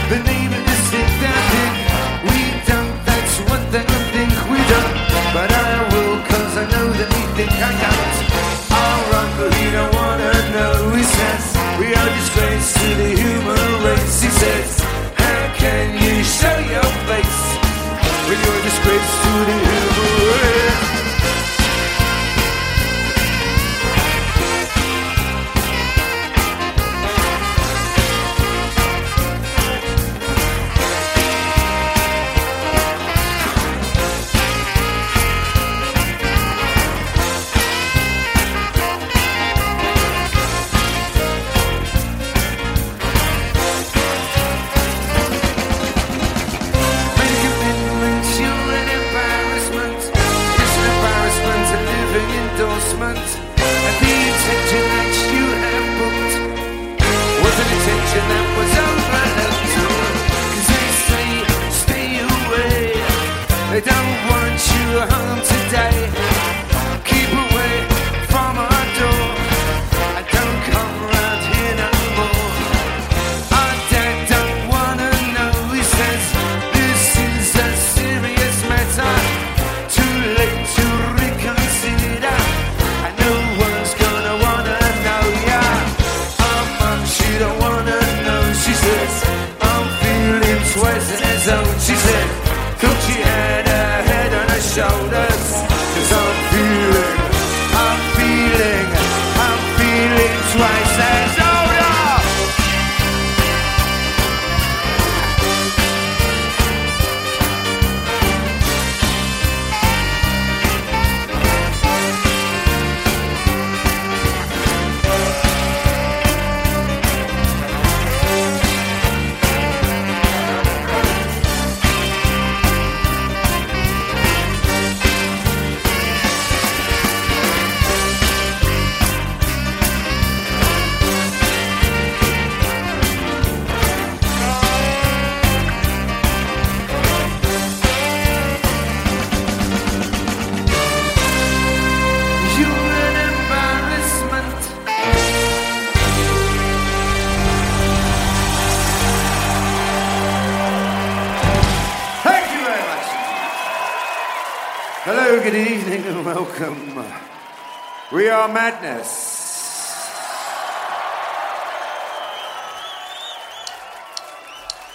the name of this thing that thing. We don't, that's one thing I think we don't. But I will, cause I know that he think I don't. I'll run, but he don't wanna know. He says, we are a disgrace to the human race. He says, how can you show your face when you're a disgrace to the human race? And the intention that you have booked was an intention that was overlooked. Cause they say stay away, they don't want you home today. Keep away from our door, I don't come round here no more. Our dad don't wanna know, he says this is a serious matter. Too late to reconsider. No one's gonna wanna know, yeah. Our mum, she don't wanna know. She says, I'm feeling twice as old. She said, thought she had her head on her shoulders. Cause I'm feeling twice as older. Hello, good evening and welcome. We are Madness.